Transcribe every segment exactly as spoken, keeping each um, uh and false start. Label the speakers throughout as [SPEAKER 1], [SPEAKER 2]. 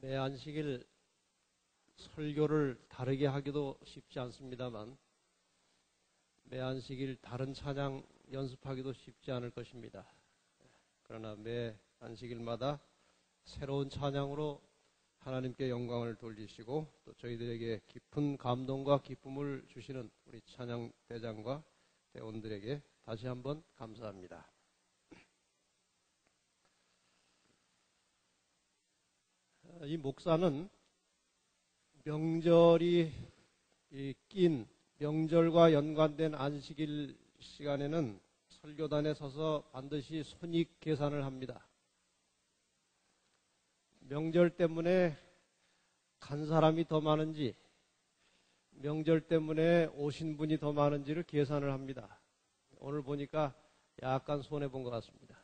[SPEAKER 1] 매 안식일 설교를 다르게 하기도 쉽지 않습니다만 매 안식일 다른 찬양 연습하기도 쉽지 않을 것입니다. 그러나 매 안식일마다 새로운 찬양으로 하나님께 영광을 돌리시고 또 저희들에게 깊은 감동과 기쁨을 주시는 우리 찬양 대장과 대원들에게 다시 한번 감사합니다. 이 목사는 명절이 낀 명절과 연관된 안식일 시간에는 설교단에 서서 반드시 손익 계산을 합니다. 명절 때문에 간 사람이 더 많은지 명절 때문에 오신 분이 더 많은지를 계산을 합니다. 오늘 보니까 약간 손해본 것 같습니다.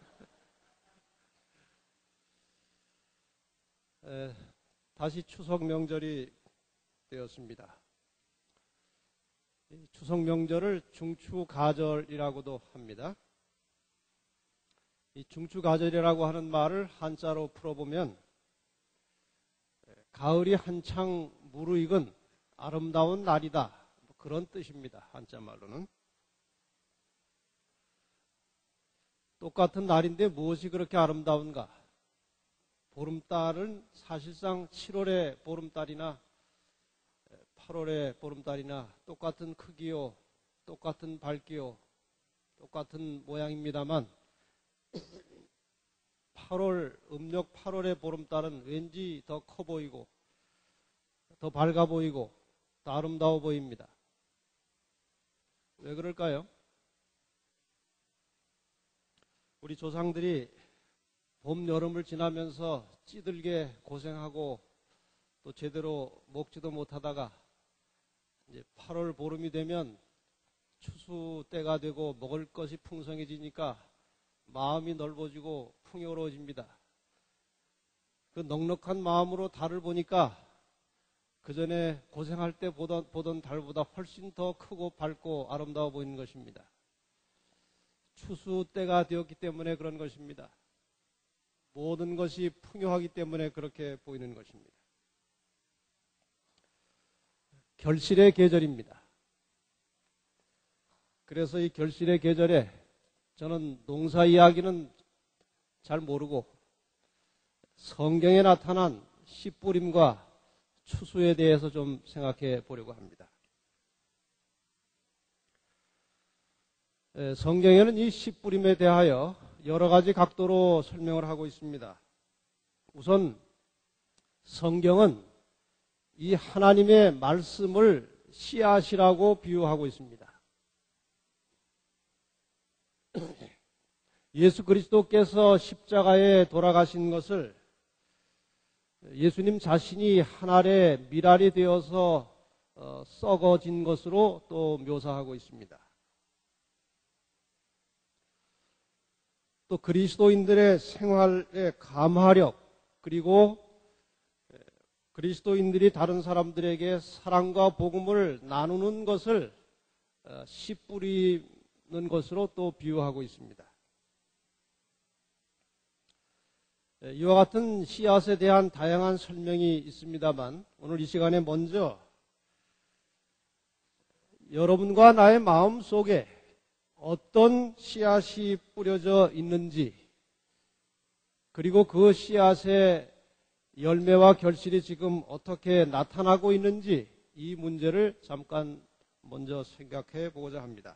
[SPEAKER 1] 에, 다시 추석 명절이 되었습니다. 추석 명절을 중추가절이라고도 합니다. 이 중추가절이라고 하는 말을 한자로 풀어보면 가을이 한창 무르익은 아름다운 날이다, 그런 뜻입니다. 한자 말로는. 똑같은 날인데 무엇이 그렇게 아름다운가? 보름달은 사실상 칠월의 보름달이나 팔월의 보름달이나 똑같은 크기요, 똑같은 밝기요, 똑같은 모양입니다만 팔월, 음력 팔월의 보름달은 왠지 더 커 보이고 더 밝아 보이고 더 아름다워 보입니다. 왜 그럴까요? 우리 조상들이 봄, 여름을 지나면서 찌들게 고생하고 또 제대로 먹지도 못하다가 이제 팔월 보름이 되면 추수 때가 되고 먹을 것이 풍성해지니까 마음이 넓어지고 풍요로워집니다. 그 넉넉한 마음으로 달을 보니까 그 전에 고생할 때 보던, 보던 달보다 훨씬 더 크고 밝고 아름다워 보이는 것입니다. 추수 때가 되었기 때문에 그런 것입니다. 모든 것이 풍요하기 때문에 그렇게 보이는 것입니다. 결실의 계절입니다. 그래서 이 결실의 계절에 저는 농사 이야기는 잘 모르고 성경에 나타난 씨뿌림과 추수에 대해서 좀 생각해 보려고 합니다. 성경에는 이 씨뿌림에 대하여 여러 가지 각도로 설명을 하고 있습니다. 우선 성경은 이 하나님의 말씀을 씨앗이라고 비유하고 있습니다. 예수 그리스도께서 십자가에 돌아가신 것을 예수님 자신이 한 알의 밀알이 되어서 어, 썩어진 것으로 또 묘사하고 있습니다. 또 그리스도인들의 생활의 감화력, 그리고 그리스도인들이 다른 사람들에게 사랑과 복음을 나누는 것을 씨 뿌리는 것으로 또 비유하고 있습니다. 이와 같은 씨앗에 대한 다양한 설명이 있습니다만 오늘 이 시간에 먼저 여러분과 나의 마음 속에 어떤 씨앗이 뿌려져 있는지, 그리고 그 씨앗의 열매와 결실이 지금 어떻게 나타나고 있는지, 이 문제를 잠깐 먼저 생각해 보고자 합니다.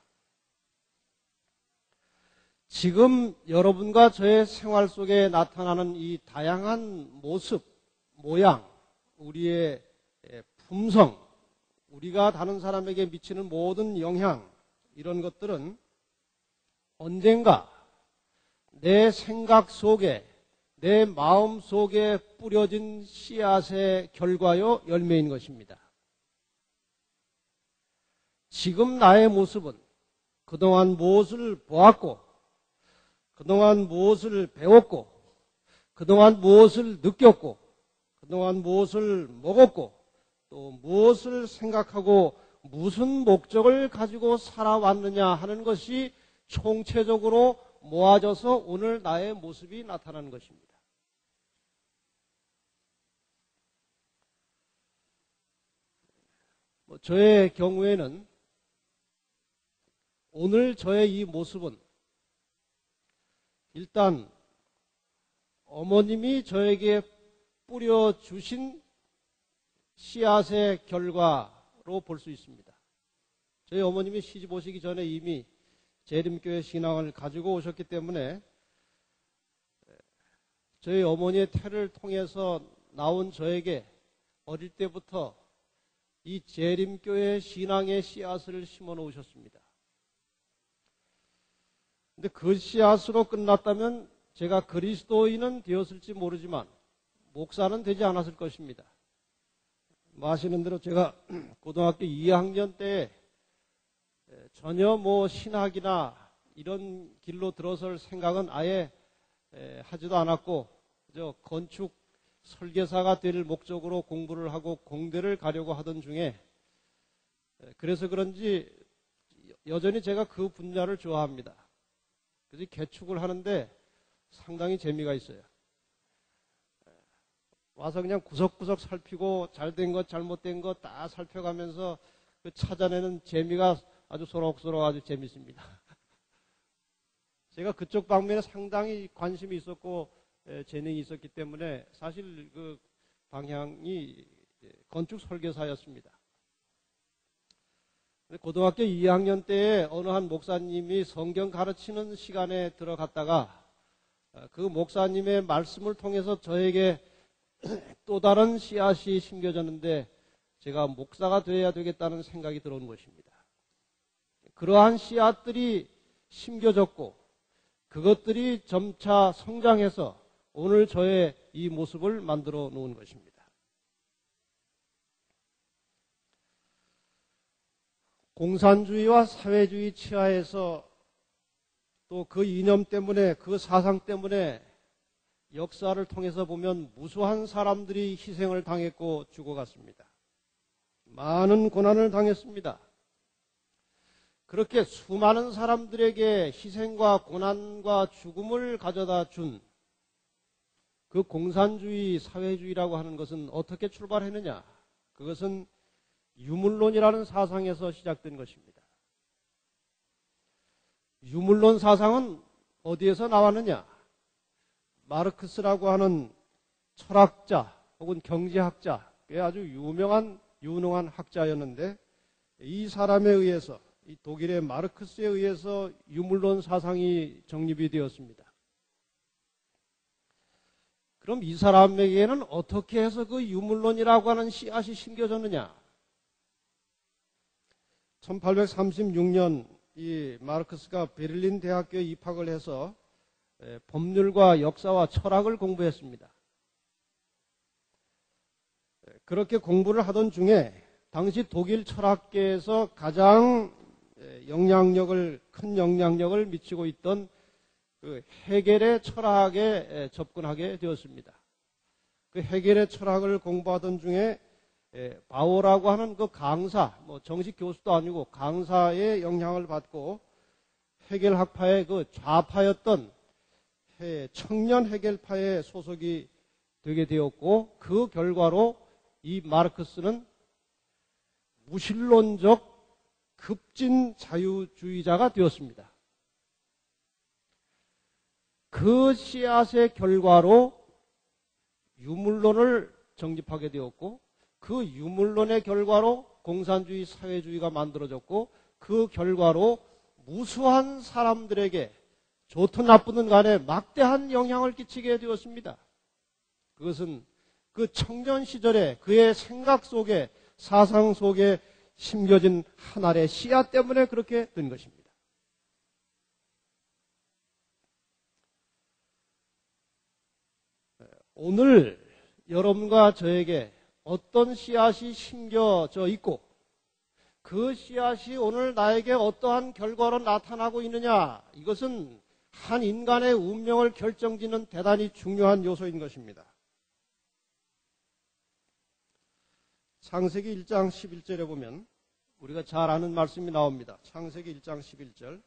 [SPEAKER 1] 지금 여러분과 저의 생활 속에 나타나는 이 다양한 모습, 모양, 우리의 품성, 우리가 다른 사람에게 미치는 모든 영향, 이런 것들은 언젠가 내 생각 속에, 내 마음 속에 뿌려진 씨앗의 결과요, 열매인 것입니다. 지금 나의 모습은 그동안 무엇을 보았고, 그동안 무엇을 배웠고, 그동안 무엇을 느꼈고, 그동안 무엇을 먹었고, 또 무엇을 생각하고 무슨 목적을 가지고 살아왔느냐 하는 것이 총체적으로 모아져서 오늘 나의 모습이 나타나는 것입니다. 저의 경우에는 오늘 저의 이 모습은 일단 어머님이 저에게 뿌려주신 씨앗의 결과로 볼 수 있습니다. 저희 어머님이 시집 오시기 전에 이미 재림교회 신앙을 가지고 오셨기 때문에 저희 어머니의 태를 통해서 나온 저에게 어릴 때부터 이 재림교회 신앙의 씨앗을 심어 놓으셨습니다. 근데 그 씨앗으로 끝났다면 제가 그리스도인은 되었을지 모르지만 목사는 되지 않았을 것입니다. 뭐 아시는 대로 제가 고등학교 이 학년 때 전혀 뭐 신학이나 이런 길로 들어설 생각은 아예 하지도 않았고 저 건축 설계사가 될 목적으로 공부를 하고 공대를 가려고 하던 중에 그래서 그런지 여전히 제가 그 분야를 좋아합니다. 그래서 개축을 하는데 상당히 재미가 있어요. 와서 그냥 구석구석 살피고 잘된 것 잘못된 것 다 살펴가면서 그 찾아내는 재미가 아주 소록소록 아주 재밌습니다. 제가 그쪽 방면에 상당히 관심이 있었고 재능이 있었기 때문에 사실 그 방향이 건축 설계사였습니다. 고등학교 이 학년 때에 어느 한 목사님이 성경 가르치는 시간에 들어갔다가 그 목사님의 말씀을 통해서 저에게 또 다른 씨앗이 심겨졌는데 제가 목사가 되어야 되겠다는 생각이 들어온 것입니다. 그러한 씨앗들이 심겨졌고 그것들이 점차 성장해서 오늘 저의 이 모습을 만들어 놓은 것입니다. 공산주의와 사회주의 치하에서 또 그 이념 때문에 그 사상 때문에 역사를 통해서 보면 무수한 사람들이 희생을 당했고 죽어갔습니다. 많은 고난을 당했습니다. 그렇게 수많은 사람들에게 희생과 고난과 죽음을 가져다 준 그 공산주의, 사회주의라고 하는 것은 어떻게 출발했느냐? 그것은 유물론이라는 사상에서 시작된 것입니다. 유물론 사상은 어디에서 나왔느냐? 마르크스라고 하는 철학자 혹은 경제학자, 아주 유명한 유능한 학자였는데 이 사람에 의해서 이 독일의 마르크스에 의해서 유물론 사상이 정립이 되었습니다. 그럼 이 사람에게는 어떻게 해서 그 유물론이라고 하는 씨앗이 심겨졌느냐? 천팔백삼십육 년 이 마르크스가 베를린 대학교에 입학을 해서 법률과 역사와 철학을 공부했습니다. 그렇게 공부를 하던 중에 당시 독일 철학계에서 가장 영향력을 큰 영향력을 미치고 있던 그 헤겔의 철학에 접근하게 되었습니다. 그 헤겔의 철학을 공부하던 중에 바오라고 하는 그 강사, 뭐 정식 교수도 아니고 강사의 영향을 받고 헤겔 학파의 그 좌파였던 청년 헤겔파에 소속이 되게 되었고 그 결과로 이 마르크스는 무신론적 급진 자유주의자가 되었습니다. 그 씨앗의 결과로 유물론을 정립하게 되었고 그 유물론의 결과로 공산주의, 사회주의가 만들어졌고 그 결과로 무수한 사람들에게 좋든 나쁘든 간에 막대한 영향을 끼치게 되었습니다. 그것은 그 청년 시절에 그의 생각 속에 사상 속에 심겨진 한 알의 씨앗 때문에 그렇게 된 것입니다. 오늘 여러분과 저에게 어떤 씨앗이 심겨져 있고 그 씨앗이 오늘 나에게 어떠한 결과로 나타나고 있느냐, 이것은 한 인간의 운명을 결정짓는 대단히 중요한 요소인 것입니다. 창세기 일 장 십일 절에 보면 우리가 잘 아는 말씀이 나옵니다. 창세기 일 장 십일 절.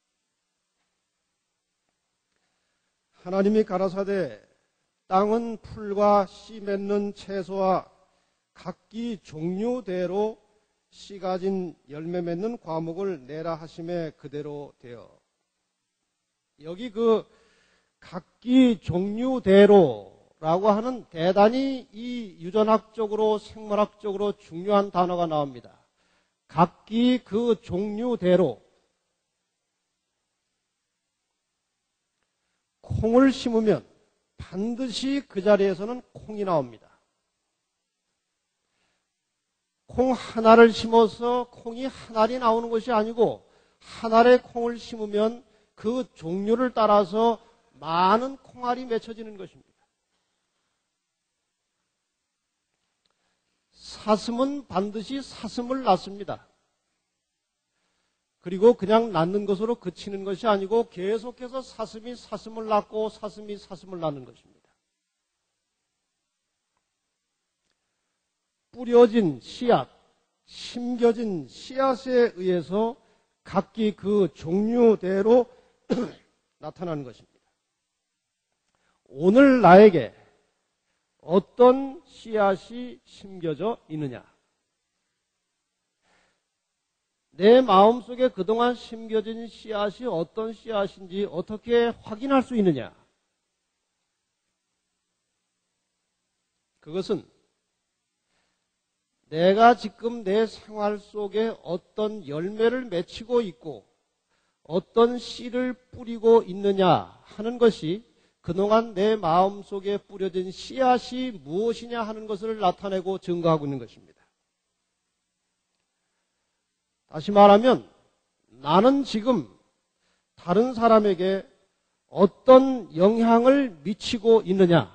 [SPEAKER 1] 하나님이 가라사대 땅은 풀과 씨 맺는 채소와 각기 종류대로 씨 가진 열매 맺는 과목을 내라 하심에 그대로 되어. 여기 그 각기 종류대로라고 하는 대단히 이 유전학적으로 생물학적으로 중요한 단어가 나옵니다. 각기 그 종류대로. 콩을 심으면 반드시 그 자리에서는 콩이 나옵니다. 콩 하나를 심어서 콩이 한 알이 나오는 것이 아니고 한 알의 콩을 심으면 그 종류를 따라서 많은 콩알이 맺혀지는 것입니다. 사슴은 반드시 사슴을 낳습니다. 그리고 그냥 낳는 것으로 그치는 것이 아니고 계속해서 사슴이 사슴을 낳고 사슴이 사슴을 낳는 것입니다. 뿌려진 씨앗, 심겨진 씨앗에 의해서 각기 그 종류대로 나타나는 것입니다. 오늘 나에게 어떤 씨앗이 심겨져 있느냐? 내 마음속에 그동안 심겨진 씨앗이 어떤 씨앗인지 어떻게 확인할 수 있느냐? 그것은 내가 지금 내 생활 속에 어떤 열매를 맺히고 있고 어떤 씨를 뿌리고 있느냐 하는 것이 그동안 내 마음속에 뿌려진 씨앗이 무엇이냐 하는 것을 나타내고 증거하고 있는 것입니다. 다시 말하면 나는 지금 다른 사람에게 어떤 영향을 미치고 있느냐.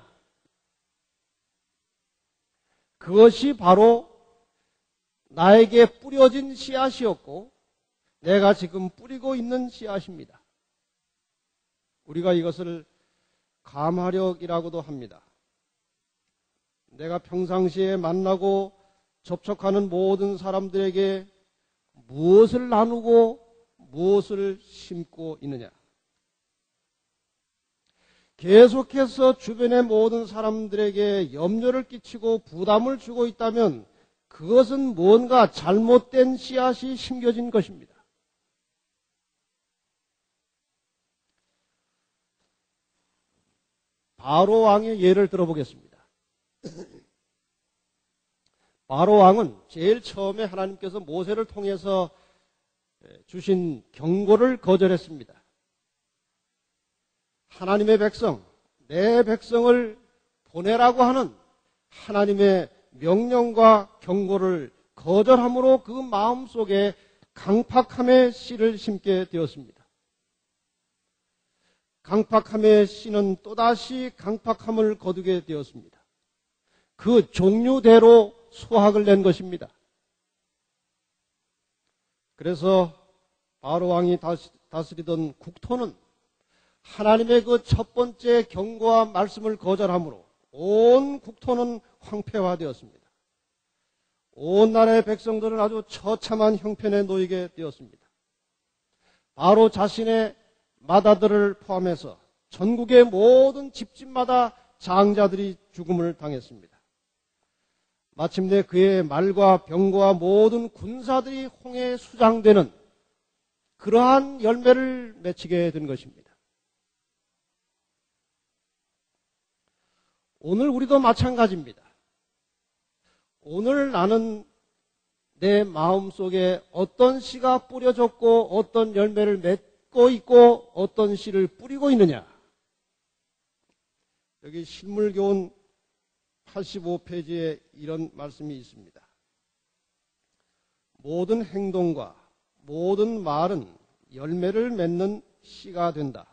[SPEAKER 1] 그것이 바로 나에게 뿌려진 씨앗이었고 내가 지금 뿌리고 있는 씨앗입니다. 우리가 이것을 감화력이라고도 합니다. 내가 평상시에 만나고 접촉하는 모든 사람들에게 무엇을 나누고 무엇을 심고 있느냐. 계속해서 주변의 모든 사람들에게 염려를 끼치고 부담을 주고 있다면 그것은 뭔가 잘못된 씨앗이 심겨진 것입니다. 바로 왕의 예를 들어보겠습니다. 바로 왕은 제일 처음에 하나님께서 모세를 통해서 주신 경고를 거절했습니다. 하나님의 백성, 내 백성을 보내라고 하는 하나님의 명령과 경고를 거절함으로 그 마음속에 강팍함의 씨를 심게 되었습니다. 강팍함의 씨는 또다시 강팍함을 거두게 되었습니다. 그 종류대로 수확을 낸 것입니다. 그래서 바로 왕이 다스리던 국토는 하나님의 그 첫 번째 경고와 말씀을 거절함으로 온 국토는 황폐화되었습니다. 온 나라의 백성들은 아주 처참한 형편에 놓이게 되었습니다. 바로 자신의 맏아들을 포함해서 전국의 모든 집집마다 장자들이 죽음을 당했습니다. 마침내 그의 말과 병과 모든 군사들이 홍해에 수장되는 그러한 열매를 맺히게 된 것입니다. 오늘 우리도 마찬가지입니다. 오늘 나는 내 마음속에 어떤 씨가 뿌려졌고 어떤 열매를 맺고 있고 어떤 씨를 뿌리고 있느냐. 여기 실물교훈 팔십오 페이지에 이런 말씀이 있습니다. 모든 행동과 모든 말은 열매를 맺는 씨가 된다.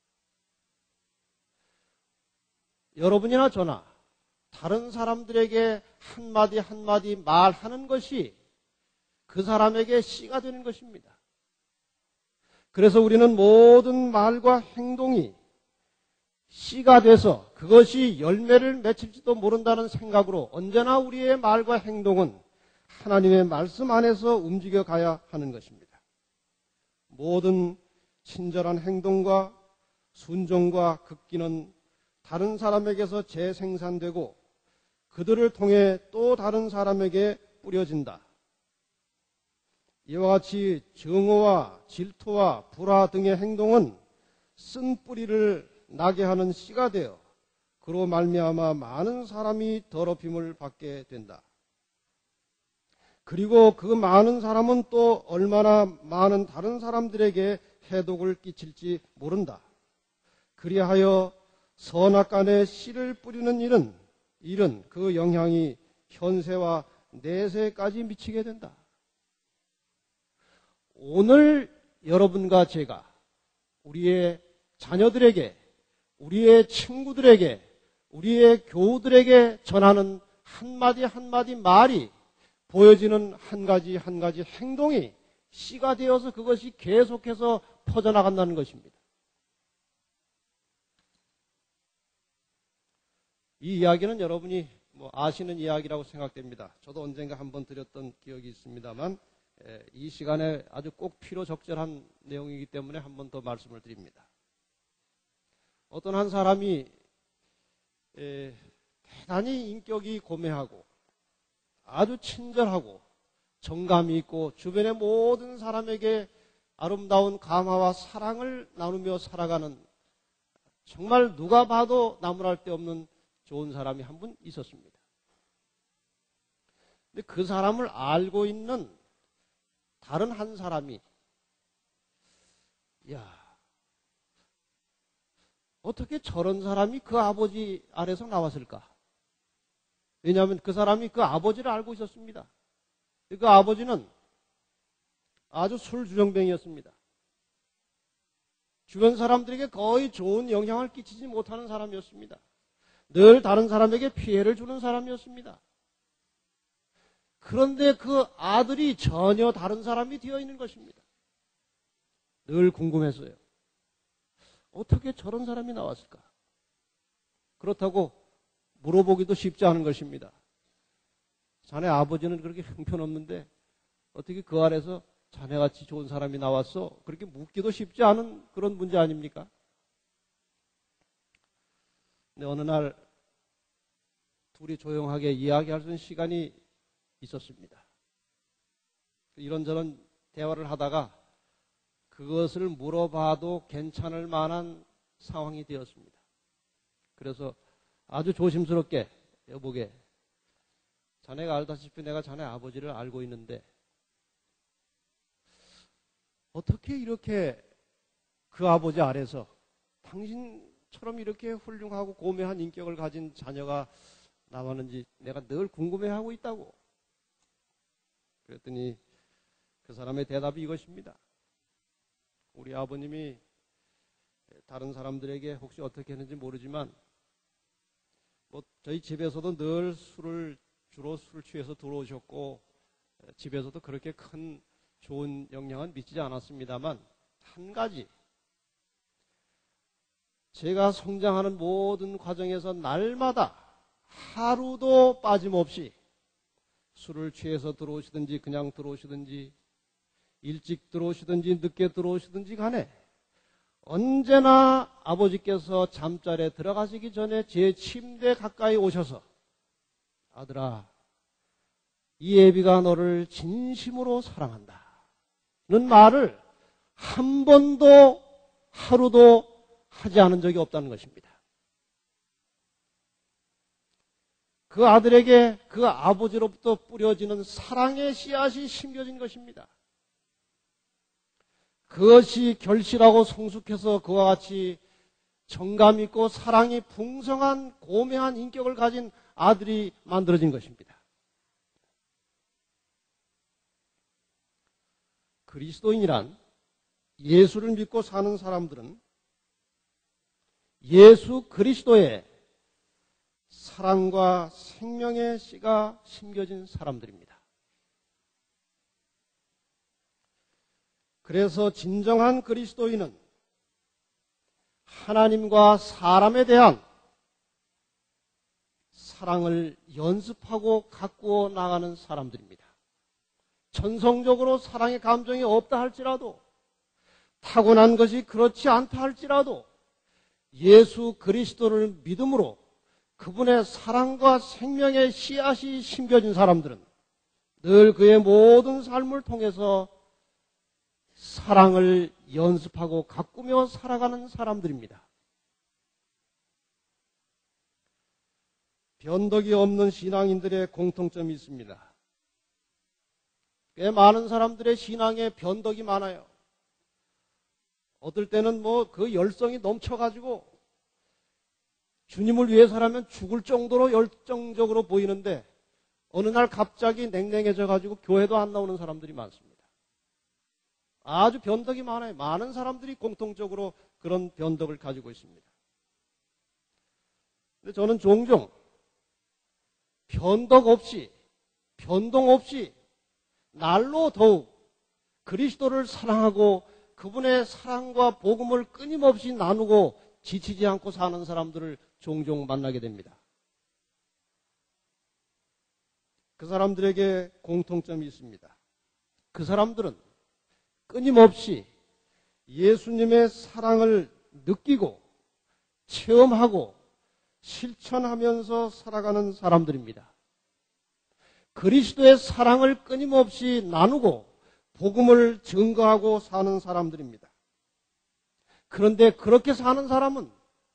[SPEAKER 1] 여러분이나 저나 다른 사람들에게 한마디 한마디 말하는 것이 그 사람에게 씨가 되는 것입니다. 그래서 우리는 모든 말과 행동이 씨가 돼서 그것이 열매를 맺힐지도 모른다는 생각으로 언제나 우리의 말과 행동은 하나님의 말씀 안에서 움직여 가야 하는 것입니다. 모든 친절한 행동과 순종과 극기는 다른 사람에게서 재생산되고 그들을 통해 또 다른 사람에게 뿌려진다. 이와 같이 증오와 질투와 불화 등의 행동은 쓴 뿌리를 나게 하는 씨가 되어 그로 말미암아 많은 사람이 더럽힘을 받게 된다. 그리고 그 많은 사람은 또 얼마나 많은 다른 사람들에게 해독을 끼칠지 모른다. 그리하여 선악간에 씨를 뿌리는 일은 일은 그 영향이 현세와 내세까지 미치게 된다. 오늘 여러분과 제가 우리의 자녀들에게, 우리의 친구들에게, 우리의 교우들에게 전하는 한마디 한마디 말이, 보여지는 한 가지 한 가지 행동이 씨가 되어서 그것이 계속해서 퍼져나간다는 것입니다. 이 이야기는 여러분이 뭐 아시는 이야기라고 생각됩니다. 저도 언젠가 한번 드렸던 기억이 있습니다만 이 시간에 아주 꼭 필요적절한 내용이기 때문에 한 번 더 말씀을 드립니다. 어떤 한 사람이 대단히 인격이 고매하고 아주 친절하고 정감이 있고 주변의 모든 사람에게 아름다운 감화와 사랑을 나누며 살아가는 정말 누가 봐도 나무랄 데 없는 좋은 사람이 한 분 있었습니다. 근데 그 사람을 알고 있는 다른 한 사람이 야, 어떻게 저런 사람이 그 아버지 아래서 나왔을까? 왜냐하면 그 사람이 그 아버지를 알고 있었습니다. 그 아버지는 아주 술주정뱅이였습니다. 주변 사람들에게 거의 좋은 영향을 끼치지 못하는 사람이었습니다. 늘 다른 사람에게 피해를 주는 사람이었습니다. 그런데 그 아들이 전혀 다른 사람이 되어 있는 것입니다. 늘 궁금했어요. 어떻게 저런 사람이 나왔을까? 그렇다고 물어보기도 쉽지 않은 것입니다. 자네 아버지는 그렇게 형편없는데 어떻게 그 아래서 자네같이 좋은 사람이 나왔어? 그렇게 묻기도 쉽지 않은 그런 문제 아닙니까? 근데 어느 날 둘이 조용하게 이야기할 수 있는 시간이 있었습니다. 이런저런 대화를 하다가 그것을 물어봐도 괜찮을 만한 상황이 되었습니다. 그래서 아주 조심스럽게 여보게, 자네가 알다시피 내가 자네 아버지를 알고 있는데 어떻게 이렇게 그 아버지 아래서 당신처럼 이렇게 훌륭하고 고매한 인격을 가진 자녀가 나왔는지 내가 늘 궁금해하고 있다고. 그랬더니 그 사람의 대답이 이것입니다. 우리 아버님이 다른 사람들에게 혹시 어떻게 했는지 모르지만 뭐 저희 집에서도 늘 술을 주로 술 취해서 들어오셨고 집에서도 그렇게 큰 좋은 영향은 미치지 않았습니다만 한 가지, 제가 성장하는 모든 과정에서 날마다 하루도 빠짐없이 술을 취해서 들어오시든지 그냥 들어오시든지 일찍 들어오시든지 늦게 들어오시든지 간에 언제나 아버지께서 잠자리에 들어가시기 전에 제 침대 가까이 오셔서 아들아, 이 애비가 너를 진심으로 사랑한다 는 말을 한 번도 하루도 하지 않은 적이 없다는 것입니다. 그 아들에게 그 아버지로부터 뿌려지는 사랑의 씨앗이 심겨진 것입니다. 그것이 결실하고 성숙해서 그와 같이 정감 있고 사랑이 풍성한 고매한 인격을 가진 아들이 만들어진 것입니다. 그리스도인이란 예수를 믿고 사는 사람들은 예수 그리스도의 사랑과 생명의 씨가 심겨진 사람들입니다. 그래서 진정한 그리스도인은 하나님과 사람에 대한 사랑을 연습하고 가꾸어 나가는 사람들입니다. 천성적으로 사랑의 감정이 없다 할지라도, 타고난 것이 그렇지 않다 할지라도 예수 그리스도를 믿음으로 그분의 사랑과 생명의 씨앗이 심겨진 사람들은 늘 그의 모든 삶을 통해서 사랑을 연습하고 가꾸며 살아가는 사람들입니다. 변덕이 없는 신앙인들의 공통점이 있습니다. 꽤 많은 사람들의 신앙에 변덕이 많아요. 어떨 때는 뭐 그 열성이 넘쳐가지고 주님을 위해서라면 죽을 정도로 열정적으로 보이는데 어느 날 갑자기 냉랭해져가지고 교회도 안 나오는 사람들이 많습니다. 아주 변덕이 많아요. 많은 사람들이 공통적으로 그런 변덕을 가지고 있습니다. 근데 저는 종종 변덕 없이, 변동 없이 날로 더욱 그리스도를 사랑하고 그분의 사랑과 복음을 끊임없이 나누고 지치지 않고 사는 사람들을 종종 만나게 됩니다. 그 사람들에게 공통점이 있습니다. 그 사람들은 끊임없이 예수님의 사랑을 느끼고 체험하고 실천하면서 살아가는 사람들입니다. 그리스도의 사랑을 끊임없이 나누고 복음을 증거하고 사는 사람들입니다. 그런데 그렇게 사는 사람은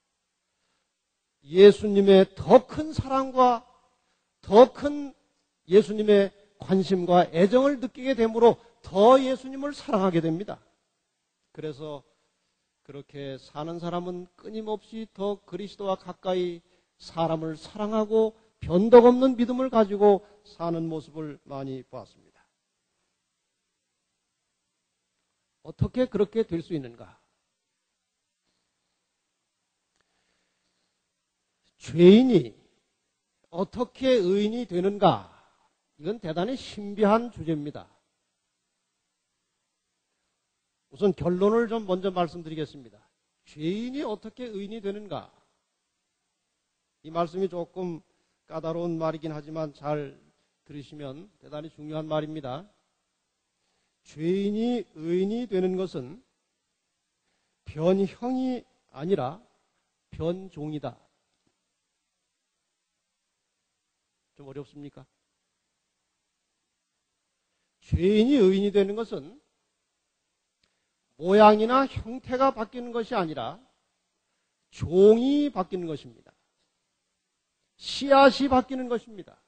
[SPEAKER 1] 예수님의 더 큰 사랑과 더 큰 예수님의 관심과 애정을 느끼게 되므로 더 예수님을 사랑하게 됩니다. 그래서 그렇게 사는 사람은 끊임없이 더 그리스도와 가까이 사람을 사랑하고 변덕 없는 믿음을 가지고 사는 모습을 많이 보았습니다. 어떻게 그렇게 될 수 있는가? 죄인이 어떻게 의인이 되는가? 이건 대단히 신비한 주제입니다. 우선 결론을 좀 먼저 말씀드리겠습니다. 죄인이 어떻게 의인이 되는가? 이 말씀이 조금 까다로운 말이긴 하지만 잘 들으시면 대단히 중요한 말입니다. 죄인이 의인이 되는 것은 변형이 아니라 변종이다. 좀 어렵습니까? 죄인이 의인이 되는 것은 모양이나 형태가 바뀌는 것이 아니라 종이 바뀌는 것입니다. 씨앗이 바뀌는 것입니다.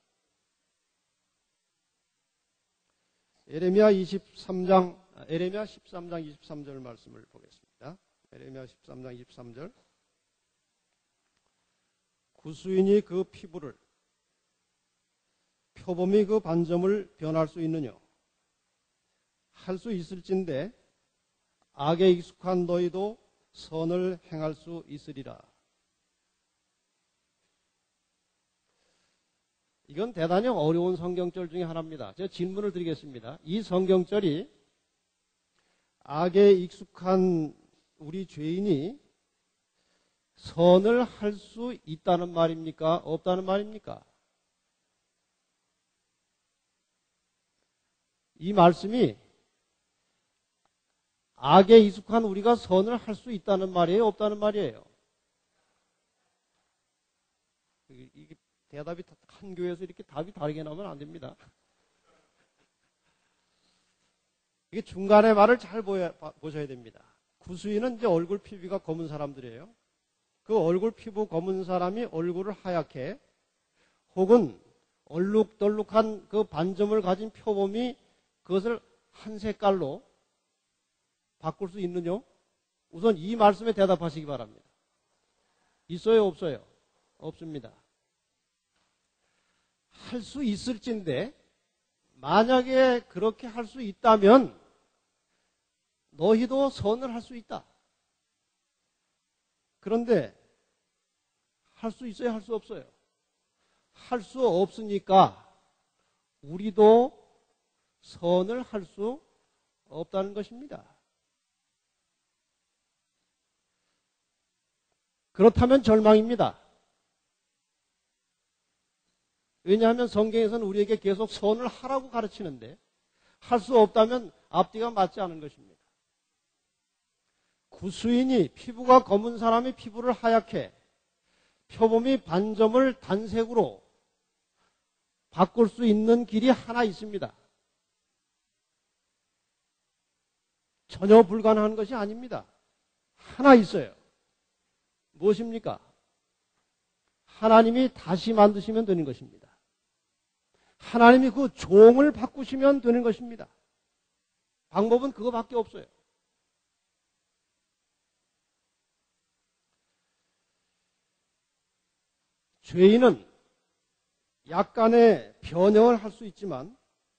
[SPEAKER 1] 에레미야 이십삼 장, 에레미야 십삼 장 이십삼 절 말씀을 보겠습니다. 에레미야 십삼 장 이십삼 절. 구수인이 그 피부를, 표범이 그 반점을 변할 수 있느냐? 할 수 있을진데 악에 익숙한 너희도 선을 행할 수 있으리라. 이건 대단히 어려운 성경절 중에 하나입니다. 제가 질문을 드리겠습니다. 이 성경절이 악에 익숙한 우리 죄인이 선을 할 수 있다는 말입니까? 없다는 말입니까? 이 말씀이 악에 익숙한 우리가 선을 할 수 있다는 말이에요? 없다는 말이에요? 이게 대답이 한 교회에서 이렇게 답이 다르게 나오면 안 됩니다. 이게 중간에 말을 잘 보야, 보셔야 됩니다. 구수인은 이제 얼굴 피부가 검은 사람들이에요. 그 얼굴 피부 검은 사람이 얼굴을 하얗게 혹은 얼룩덜룩한 그 반점을 가진 표범이 그것을 한 색깔로 바꿀 수 있느냐? 우선 이 말씀에 대답하시기 바랍니다. 있어요? 없어요? 없습니다. 할 수 있을진데 만약에 그렇게 할 수 있다면 너희도 선을 할 수 있다. 그런데 할 수 있어요? 할 수 없어요? 할 수 없으니까 우리도 선을 할 수 없다는 것입니다. 그렇다면 절망입니다. 왜냐하면 성경에서는 우리에게 계속 선을 하라고 가르치는데 할 수 없다면 앞뒤가 맞지 않은 것입니다. 구수인이 피부가 검은 사람이 피부를 하얗게 표범이 반점을 단색으로 바꿀 수 있는 길이 하나 있습니다. 전혀 불가능한 것이 아닙니다. 하나 있어요. 무엇입니까? 하나님이 다시 만드시면 되는 것입니다. 하나님이 그 종을 바꾸시면 되는 것입니다. 방법은 그거밖에 없어요. 죄인은 약간의 변형을 할 수 있지만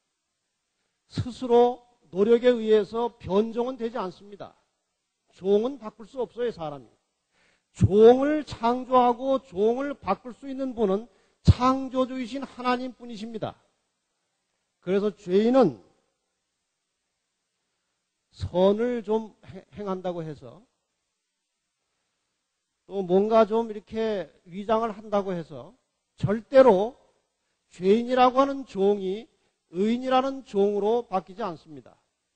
[SPEAKER 1] 스스로 노력에 의해서 변종은 되지 않습니다. 종은 바꿀 수 없어요, 사람이. 종을 창조하고 종을 바꿀 수 있는 분은 창조주이신 하나님 뿐이십니다. 그래서 죄인은 선을 좀 행한다고 해서 또 뭔가 좀 이렇게 위장을 한다고 해서 절대로 죄인이라고 하는 종이 의인이라는 종으로 바뀌지 않습니다.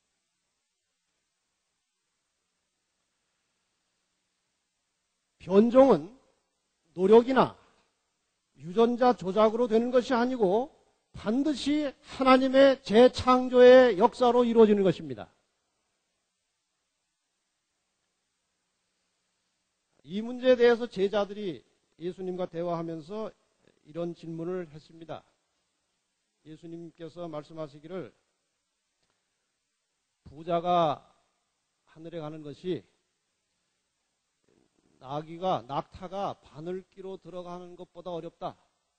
[SPEAKER 1] 변종은 노력이나 유전자 조작으로 되는 것이 아니고 반드시 하나님의 재창조의 역사로 이루어지는 것입니다. 이 문제에 대해서 제자들이 예수님과 대화하면서 이런 질문을 했습니다. 예수님께서 말씀하시기를 부자가 하늘에 가는 것이 나귀가 낙타가 바늘기로 들어가는 것보다 어렵다.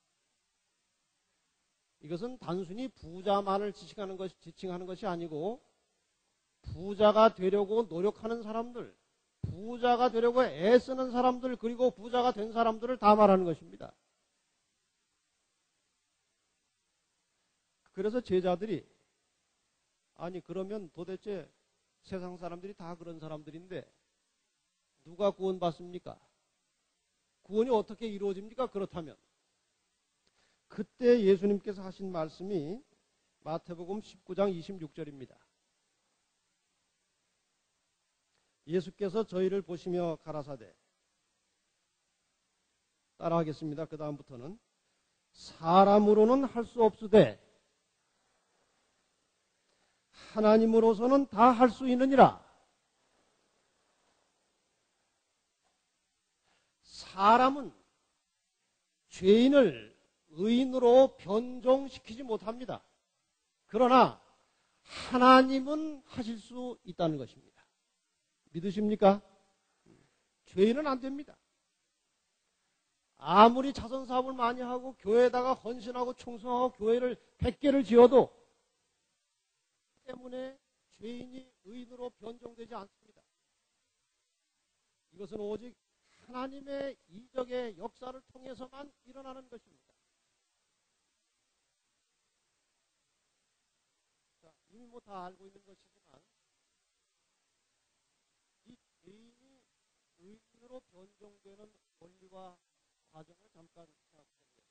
[SPEAKER 1] 이것은 단순히 부자만을 지칭하는 것이, 지칭하는 것이 아니고 부자가 되려고 노력하는 사람들, 부자가 되려고 애쓰는 사람들, 그리고 부자가 된 사람들을 다 말하는 것입니다. 그래서 제자들이 아니 그러면 도대체 세상 사람들이 다 그런 사람들인데 누가 구원받습니까? 구원이 어떻게 이루어집니까? 그렇다면 그때 예수님께서 하신 말씀이 마태복음 십구 장 이십육 절입니다. 예수께서 저희를 보시며 가라사대 따라하겠습니다. 그 다음부터는 사람으로는 할 수 없으되 하나님으로서는 다 할 수 있느니라. 사람은 죄인을 의인으로 변종시키지 못합니다. 그러나 하나님은 하실 수 있다는 것입니다. 믿으십니까? 죄인은 안 됩니다. 아무리 자선사업을 많이 하고 교회에다가 헌신하고 충성하고 교회를 백 개를 지어도 때문에 죄인이 의인으로 변종되지 않습니다. 이것은 오직 하나님의 이적의 역사를 통해서만 일어나는 것입니다. 자, 이미 뭐 다 알고 있는 것이지만 이 죄인이 의인으로 변종되는 원리와 과정을 잠깐 생각해보겠습니다.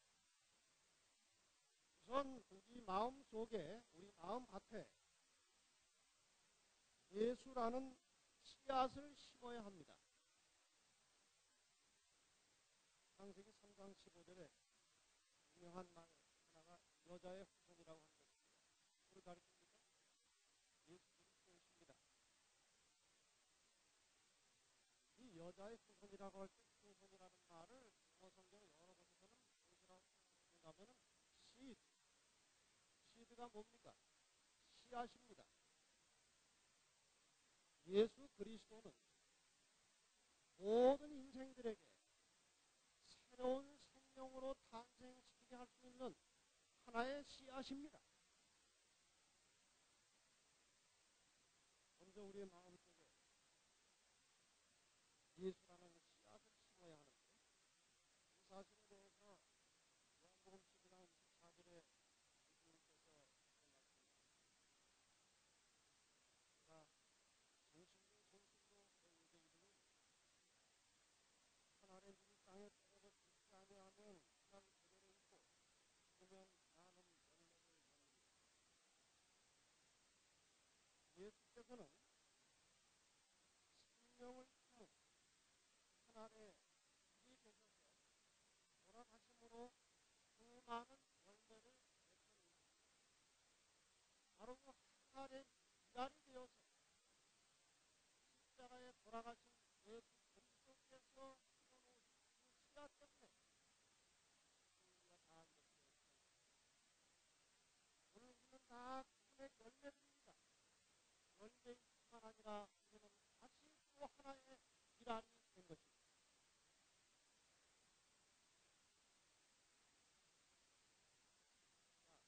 [SPEAKER 1] 우선 우리 마음 속에, 우리 마음 밭에 예수라는 씨앗을 심어야 합니다. 창세기 삼 장 십오 절에 유명한 말 하나가 여자의 후손이라고 하는 것입니다. 누구를 가리킵니까? 예수 그리스도이십니다. 이 여자의 후손이라고 할 때 후손이라는 말을 영어 성경 여러 곳에서는 무엇이라고 하냐면은 씨드, 씨드가 뭡니까? 씨앗입니다. 예수 그리스도는 모든 인생들에게 새로운 생명으로 탄생시키게 할 수 있는 하나의 씨앗입니다. 먼저 우리의 마음속에 예수라는 씨앗을 심어야 하는데 이 사실에 대해서 요한복음 십이 장 이십사 절에 예수님께서 말씀하십니다. 제가 정신도 정신도 너희에게 이르니 하늘의 눈이 땅에 떨어져 죽지 아니하면 그날 그대로 있고 죽으면 나는 열매를 맺느니라. 예수께서는 생명을 품은 하늘의 길이 되셔서 돌아가심으로 수많은 열매를 맺는 바로 그 하늘의 미랄이 되어서
[SPEAKER 2] 돌아가신 예수 그리스도께서 지어놓으신 그 시야 때문에 우리가 다 이렇게 오늘 우리는 다 그분의 열매들입니다. 열매일 뿐만 아니라 우리는 다시 또 하나의 기란이 된 것입니다. 자,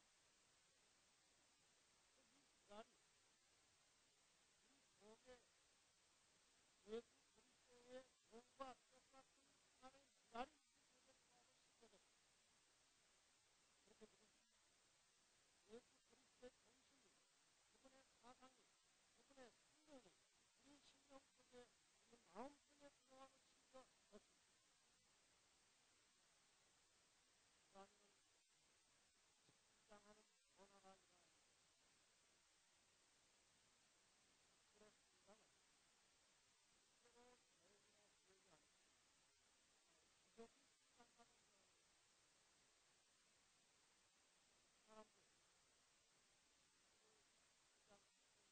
[SPEAKER 2] 이 기란이 우리 속에 예수 그리스도의 몸과 똑같은 하나의 기란이 우리 속에 들어와서 심겨졌습니다. 그렇게 믿습니다. 예수 그리스도의 정신이, 그분의 사상이, 그분의 생명이 우리 심령 속에, 우리 마음 속에 들어와서 심겨졌습니다. 그 안에는 성장하는 변화가 일어납니다. 그렇습니다만 실제로 교회나 기억이 아닙니다. 기적이 시간마다 일어나는 것입니다. 사람들, 그 성장시키는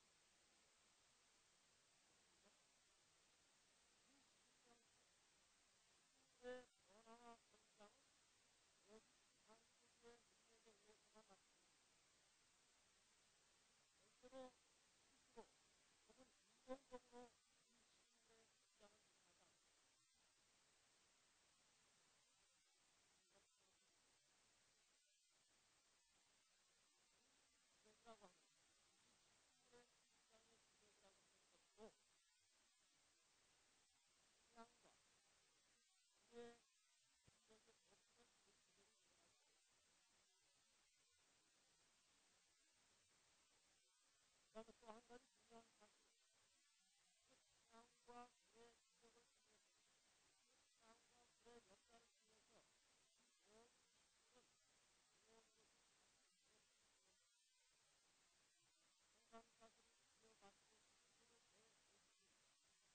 [SPEAKER 2] 것입니다. 우리 생명체, 인물의 변화와 성장은 오직 창조주의 능력에 의해서만 나타납니다. 절대로 스스로 혹은 인공적으로 이 식물의 성장은 일어나지 않습니다. 우리가 생각해 보십시오. 이 기적이라고 하는, 이 식물의 성장의 기적이라고 하는 것도 태양과 불의 기적이 없으면 그 기적이 일어날 수가 없습니다. 그 다음에 또 한 가지 중요한 사실은 그 태양과 불의 기적을 통해서, 그 태양과 불의 역사를 통해서 이 모든 식물은 모든 것이 자기의 생산사슬을 이어가지고 생존을 해올 수 있습니다.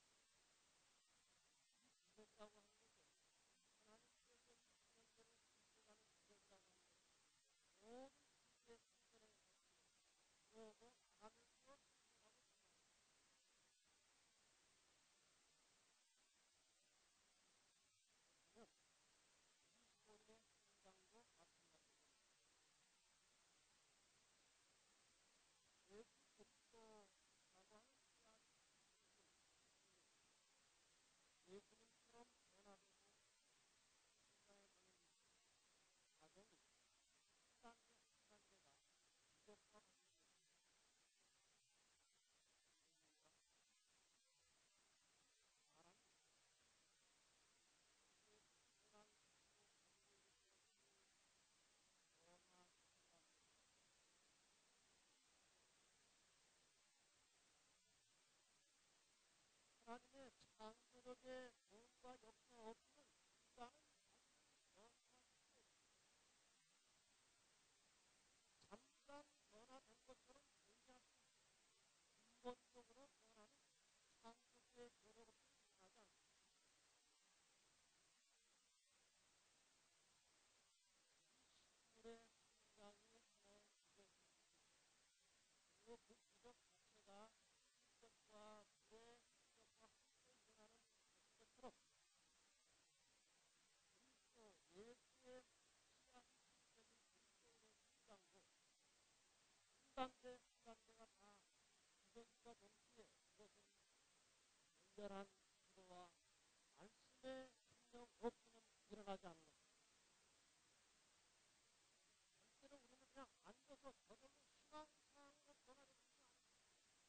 [SPEAKER 2] 이 기적이라고 하는 것은, 하나님께서 이 천연계를 창조하는 기적이라고 하는 것은 모든 세계의 생존의 법칙을 이루고 나가면서 생존하고 진화합니다. 그렇다면 그리스도인의 성장도 마찬가지인 것입니다. 예수 그리스도라고 하는 씨앗 기준, 식물은 예수님처럼 변화되고 성장해가는 과정이 한 단계 한 단계가 기적과 같은 것입니다. 할렐루야. 사람이 자기의 피곤한 삶을 가지고 이렇게 늘 변화시킨다는 것은 하나님의 창조력의 도움과 역사 없이는 인간은 단순히 변화시킬 수 없습니다. 잠깐 변화된 것처럼 보이게 할 수 있습니다. 근본적으로 변화는 창조주의 노력 없이는 일어나지 않습니다. 이 식물의 성장이 하나의 기적일 수 있습니다. 그리고 그 기적 자체가 빛과 불의 기적과 함께 일어나는 것인 것처럼 그리스도 예수의 씨앗이 심겨진 그리스도인의 성장도 한 단계 한 단계가 다 기적과 동시에 그것은 열렬한 기도와 말씀의 생명 없이는 일어나지 않는 것입니다. 절대로 우리는 그냥 앉아서 저절로 신앙상으로 변화되는 것이 아닙니다.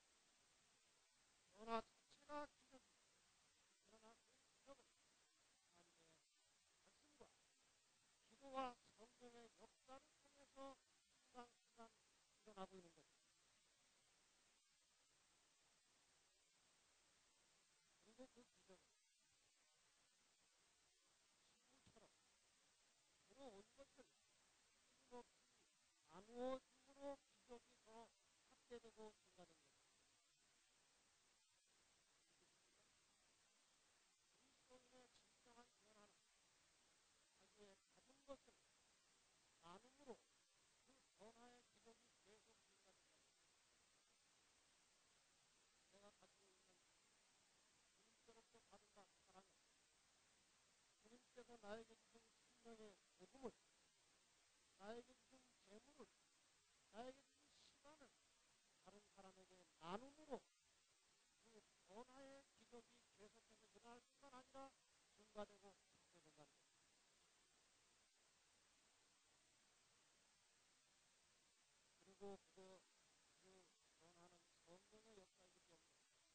[SPEAKER 2] 변화 자체가 기적입니다. 그러나 그 기적은 하나님의 말씀과 기도와 성령의 역사를 통해서 순간순간 일어나고 있는 것입니다. 그리고 그 기적은 식물처럼 들어온 것을 끊임없이 나누어줌으로 기적이 더 확대되고 증가된 것입니다. 믿으십니까? 그리스도인의 진정한 변화는 자기의 가진 것을 나눔으로 그 변화의 기적이 계속 증가된다는 것입니다. 내가 가지고 있는 나에게 주신 생명의 복음을, 나에게 주신 재물을, 나에게 주신 시간을 다른 사람에게 나눔으로 그 변화의 기적이 계속해서 일어날 뿐만 아니라 증가되고 확대된다는 것입니다. 그리고 그거 그 변화는 성령의 역사이기 때문에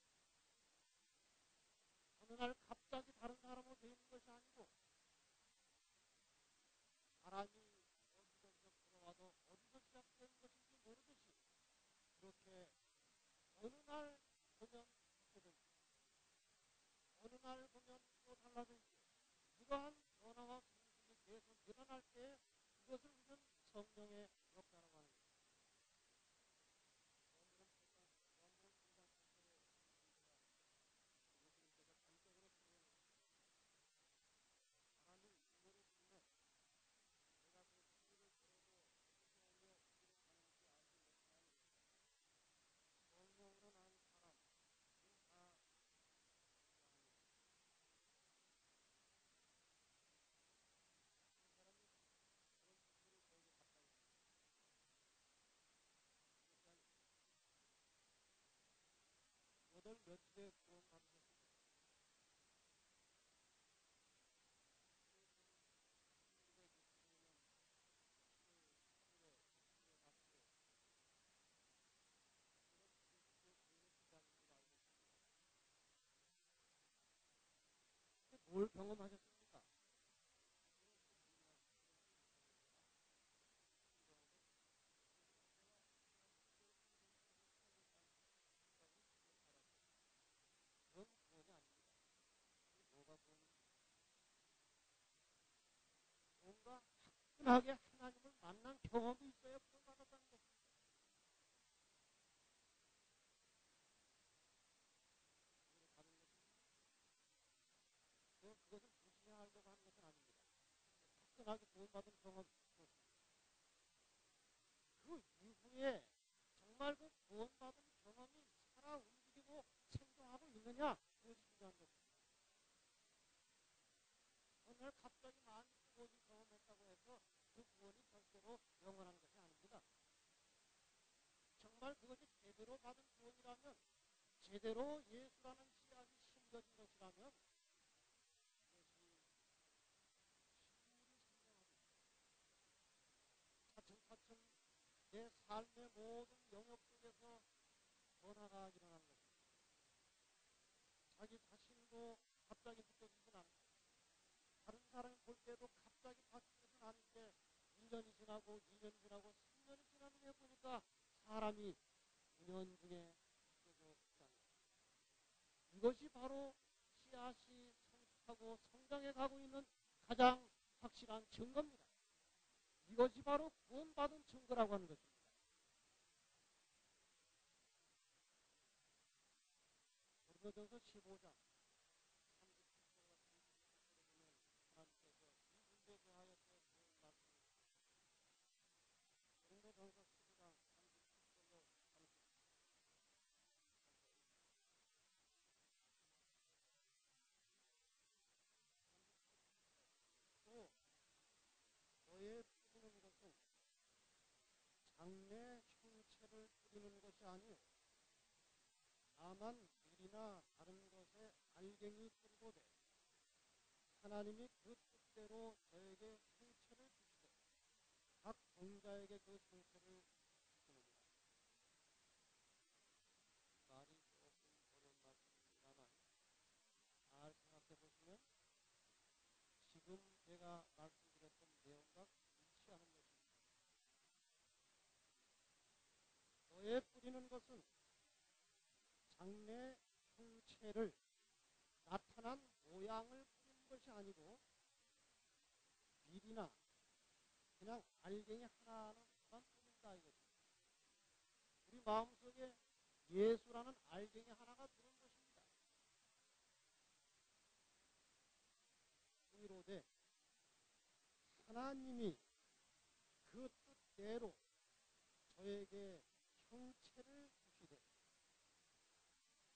[SPEAKER 2] 어느 날 갑자기 다른 사람으로 되는 것이 아니고 사람이 어디서부터 들어와도 어디서 시작되는 것인지 모르듯이 그렇게 어느 날 보면 바뀌어져 있고 어느 날 보면 또 달라져 있고 이러한 변화와 성숙이 계속 일어날 때 그것을 우리는 성령의 역사라고 하는 것입니다. 오늘은 평강, 오늘은 평강 선생의 예수님께서 단적으로 표현을 사람이 이거를 주면 내가 그 시기를 들어도 어떻게 하며 어디로 가는지 알지 못하는 성령으로 난 사람은 다 아닙니다. 한 사람이 그런 시기를 저에게 갖다 줬습니다. 그것이 아닙니다. 몇월 며칠에 구원 받으셨습니까? 천구백육십오 년 칠월 팔일에 십일월 답시에 그때는 그리스도의 주의 시작인 줄 알고 있습니다. 근데 뭘 경험하셨습니까? 저는 그 부인하고 그것이 있었습니다. 어떤 경험을? 그것은 내가 하나님께로 인정받은 살겠다는 생각을 그때 받았어요. 그건 구원이 아닙니다. 그게 뭐가 구원입니까? 뭔가 화끈하게 하나님을 만난 경험이 있어야 구원받았다는 것입니다. 그거로 다른 것입니다. 그건 그것을 부신하려고 하는 것은 아닙니다. 화끈하게 구원받은 경험 그렇습니다. 그 이후에 정말 그 구원받은 경험이 살아 움직이고 생동하고 있느냐 그것이 중요한 것입니다. 어느 날 갑자기 많이 구원을 경험했다고 해서 그 구원이 절대로 영원한 것이 아닙니다. 정말 그것이 제대로 받은 구원이라면 제대로 예수라는 씨앗이 심겨진 것이라면 그것이 시물이 생겨나고 있어요. 차츰차츰 내 삶의 모든 영역 속에서 변화가 일어나는 것입니다. 자기 자신도 갑자기 느껴지진 않고 다른 사람이 볼 때도 갑자기 바뀐 것은 아닌데 일 년이 지나고 이 년이 지나고 삼 년이 지난 후에 보니까 사람이 은연중에 바뀌어져 있다는 것입니다. 이것이 바로 씨앗이 성숙하고 성장해 가고 있는 가장 확실한 증거입니다. 이것이 바로 구원받은 증거라고 하는 것입니다. 고린도전서 십오 장 삼십칠 절과 삼십팔 절에 보면 하나님께서 이분에 대하여서 좋은 말씀을 주십니다. 고린도전서 십오 장 삼십칠 절로 삼십팔 절입니다. 삼십칠 절입니다. 또 너의 뿌리는 것은 장래 형체를 뿌리는 것이 아니오 다만 밀이나 다른 것에 알갱이 뿌리고 돼 하나님이 그 뜻대로 저에게 형체를 주시되 각 종자에게 그 형체를 주시느니라. 말이 조금 어려운 말씀입니다만 잘 생각해 보시면 지금 제가 말씀드렸던 내용과 일치하는 것입니다. 너의 뿌리는 것은 장래 형체를 나타난 모양을 뿌리는 것이 아니고 밀이나 그냥 알갱이 하나만 뿌린다 이것입니다. 우리 마음속에 예수라는 알갱이 하나가 들은 것입니다. 이로되 하나님이 그 뜻대로 저에게 형체를 주시되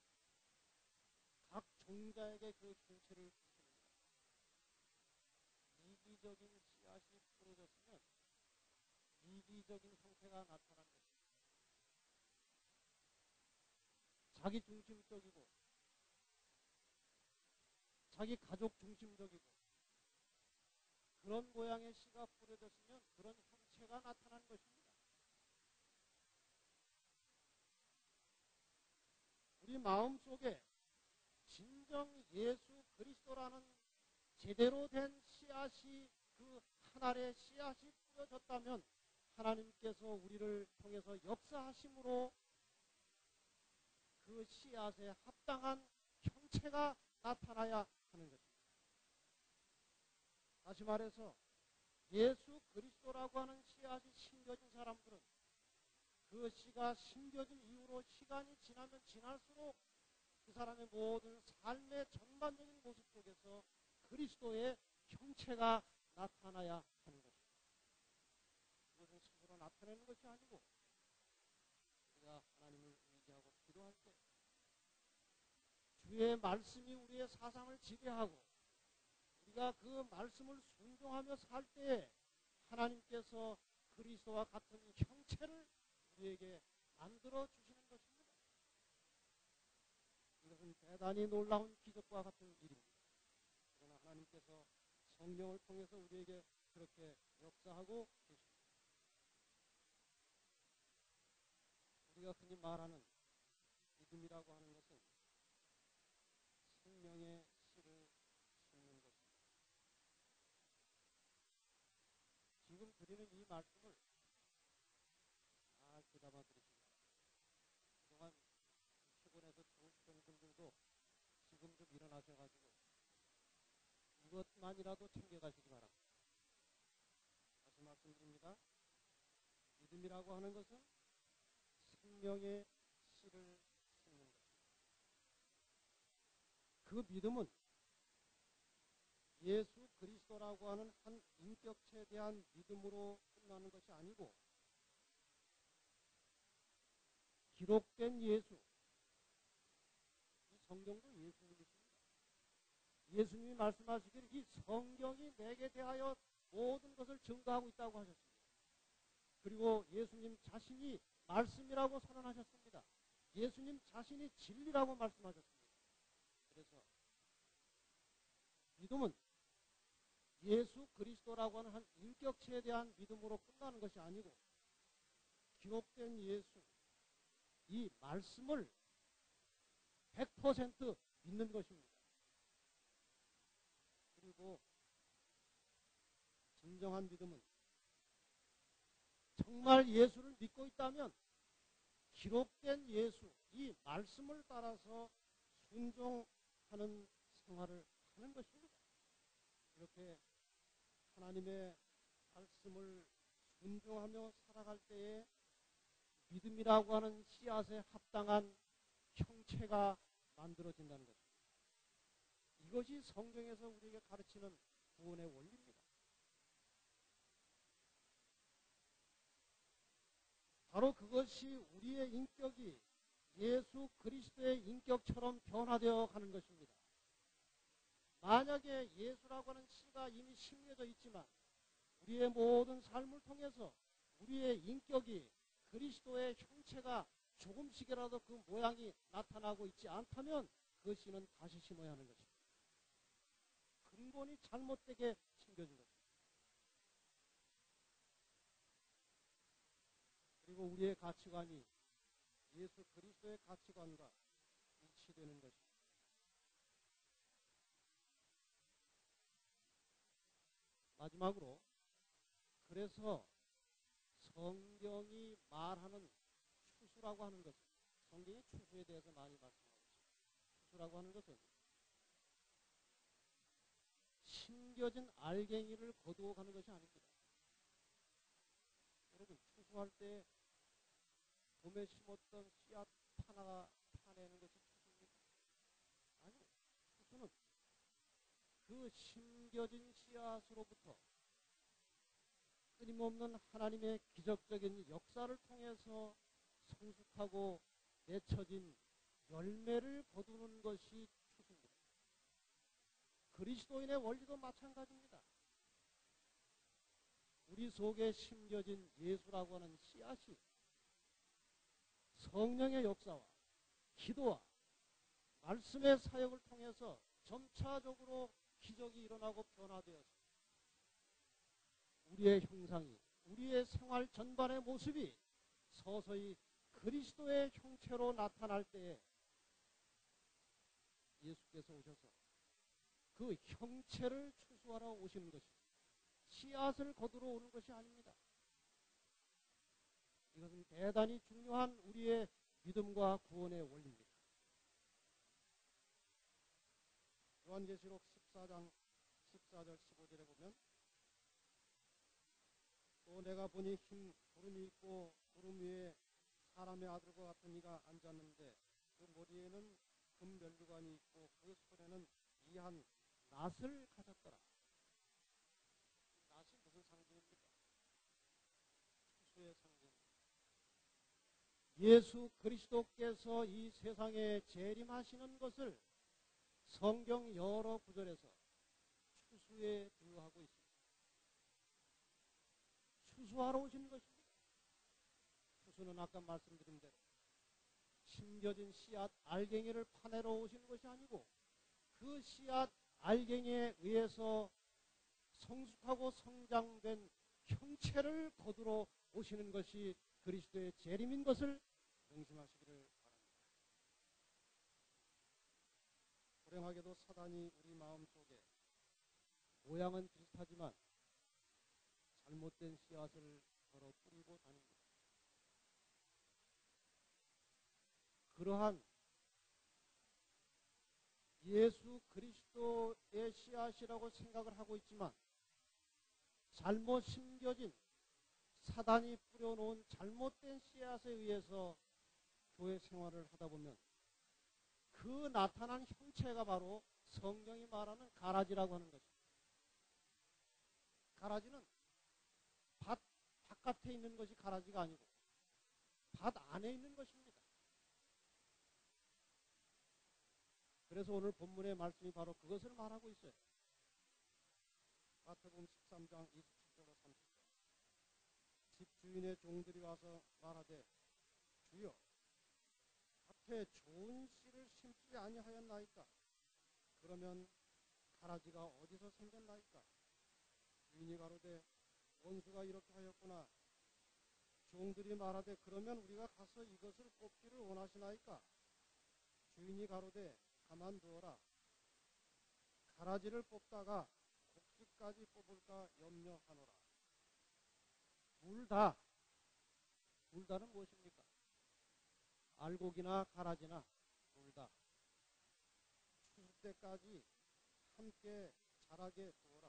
[SPEAKER 2] 각 종자에게 그 형체를 주시느니라. 이기적인 씨앗이 뿌려졌으면 이기적인 형태가 나타난 것입니다. 자기 중심적이고 자기 가족 중심적이고 그런 모양의 씨가 뿌려졌으면 그런 형체가 나타난 것입니다. 우리 마음속에 진정 예수 그리스도라는 제대로 된 씨앗이 그 한 알의 씨앗이 뿌려졌다면 하나님께서 우리를 통해서 역사하심으로 그 씨앗에 합당한 형체가 나타나야 하는 것입니다. 다시 말해서 예수 그리스도라고 하는 씨앗이 심겨진 사람들은 그 씨가 심겨진 이후로 시간이 지나면 지날수록 그 사람의 모든 삶의 전반적인 모습 속에서 그리스도의 형체가 나타나야 하는 것입니다. 그것은 스스로 나타내는 것이 아니고 우리가 하나님을 의지하고 기도할 때 주의 말씀이 우리의 사상을 지배하고 우리가 그 말씀을 순종하며 살 때에 하나님께서 그리스도와 같은 형체를 우리에게 만들어 주시는 것입니다. 이것은 대단히 놀라운 기적과 같은 일입니다. 그러나 하나님께서 성령을 통해서 우리에게 그렇게 역사하고 계십니다. 우리가 흔히 말하는 믿음이라고 하는 것은 생명의 씨를 심는 것입니다. 지금 드리는 이 말씀을 잘 귀담아 들으십니다. 그동안 피곤해서 주무시던 분들도 지금 좀 일어나셔가지고 이것만이라도 챙겨가시기 바랍니다. 다시 말씀드립니다. 믿음이라고 하는 것은 생명의 씨를 심는 것입니다. 그 믿음은 예수 그리스도라고 하는 한 인격체에 대한 믿음으로 끝나는 것이 아니고 기록된 예수, 이 성경도 예수님이십니다. 예수님이 말씀하시기를 이 성경이 내게 대하여 모든 것을 증거하고 있다고 하셨습니다. 그리고 예수님 자신이 말씀이라고 선언하셨습니다. 예수님 자신이 진리라고 말씀하셨습니다. 그래서 믿음은 예수 그리스도라고 하는 한 인격체에 대한 믿음으로 끝나는 것이 아니고 기록된 예수, 이 말씀을 백 퍼센트 믿는 것입니다. 그리고 진정한 믿음은 정말 예수를 믿고 있다면 기록된 예수, 이 말씀을 따라서 순종하는 생활을 하는 것입니다. 이렇게 하나님의 말씀을 순종하며 살아갈 때에 믿음이라고 하는 씨앗에 합당한 형체가 만들어진다는 것입니다. 이것이 성경에서 우리에게 가르치는 구원의 원리입니다. 바로 그것이 우리의 인격이 예수 그리스도의 인격처럼 변화되어 가는 것입니다. 만약에 예수라고 하는 씨가 이미 심겨져 있지만 우리의 모든 삶을 통해서 우리의 인격이 그리스도의 형체가 조금씩이라도 그 모양이 나타나고 있지 않다면 그 씨는 다시 심어야 하는 것입니다. 근본이 잘못되게 심겨진 것입니다. 그리고 우리의 가치관이 예수 그리스도의 가치관과 일치되는 것입니다. 마지막으로 그래서 성경이 말하는 추수라고 하는 것은 성경이 추수에 대해서 많이 말씀하고 있습니다. 추수라고 하는 것은 심겨진 알갱이를 거두어 가는 것이 아닙니다. 여러분 추수할 때 봄에 심었던 씨앗 하나가 파내는 것이 추수입니까? 아니요. 추수는 그 심겨진 씨앗으로부터 끊임없는 하나님의 기적적인 역사를 통해서 성숙하고 맺혀진 열매를 거두는 것이 추수입니다. 그리스도인의 원리도 마찬가지입니다.
[SPEAKER 1] 우리 속에 심겨진 예수라고 하는 씨앗이 성령의 역사와 기도와 말씀의 사역을 통해서 점차적으로 기적이 일어나고 변화되어서 우리의 형상이, 우리의 생활 전반의 모습이 서서히 그리스도의 형체로 나타날 때에 예수께서 오셔서 그 형체를 추수하러 오시는 것입니다. 씨앗을 거두러 오는 것이 아닙니다. 이것은 대단히 중요한 우리의 믿음과 구원의 원리입니다. 요한계시록 십사 장 십사 절 십오 절에 보면 또 내가 보니 흰 구름이 있고 구름 위에 사람의 아들과 같은 이가 앉았는데 그 머리에는 금면류관이 있고 그 손에는 이한 낫을 가졌더라. 낫이 무슨 상징입니까? 추수의 상징입니다. 예수 그리스도께서 이 세상에 재림하시는 것을 성경 여러 구절에서 추수에 비유하고 있습니다. 추수하러 오시는 것입니다. 추수는 아까 말씀드린 대로 심겨진 씨앗 알갱이를 파내러 오시는 것이 아니고 그 씨앗 알갱이에 의해서 성숙하고 성장된 형체를 거두러 오시는 것이 그리스도의 재림인 것을 명심하시기를 바랍니다. 불행하게도 사단이 우리 마음속에 모양은 비슷하지만 잘못된 씨앗을 걸어 뿌리고 다닙니다. 그러한 예수 그리스도의 씨앗이라고 생각을 하고 있지만 잘못 심겨진 사단이 뿌려놓은 잘못된 씨앗에 의해서 교회 생활을 하다 보면 그 나타난 형체가 바로 성경이 말하는 가라지라고 하는 것입니다. 가라지는 밭 바깥에 있는 것이 가라지가 아니고 밭 안에 있는 것입니다. 그래서 오늘 본문의 말씀이 바로 그것을 말하고 있어요. 마태복음 십삼 장 이십칠 절로 삼십 절. 집주인의 종들이 와서 말하되 주여 밭에 좋은 씨를 심지 아니하였나이까? 그러면 가라지가 어디서 생겼나이까? 주인이 가로되 원수가 이렇게 하였구나. 종들이 말하되 그러면 우리가 가서 이것을 뽑기를 원하시나이까? 주인이 가로되 가만두어라. 가라지를 뽑다가 곡식까지 뽑을까 염려하노라. 물다. 물다는 무엇입니까? 알곡이나 가라지나 물다. 추수 때까지 함께 자라게 두어라.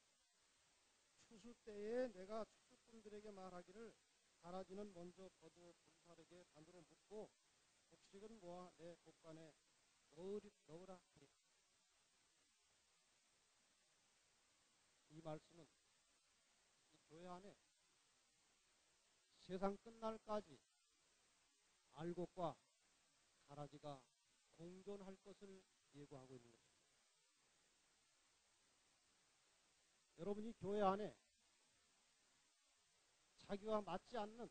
[SPEAKER 1] 추수 때에 내가 추수꾼들에게 말하기를 가라지는 먼저 거두 불사르게 반으로 묶고 곡식은 모아 내 곡간에 넣으리, 넣으라 하리. 이 말씀은 이 교회 안에 세상 끝날까지 알곡과 가라지가 공존할 것을 예고하고 있는 것입니다. 여러분이 교회 안에 자기와 맞지 않는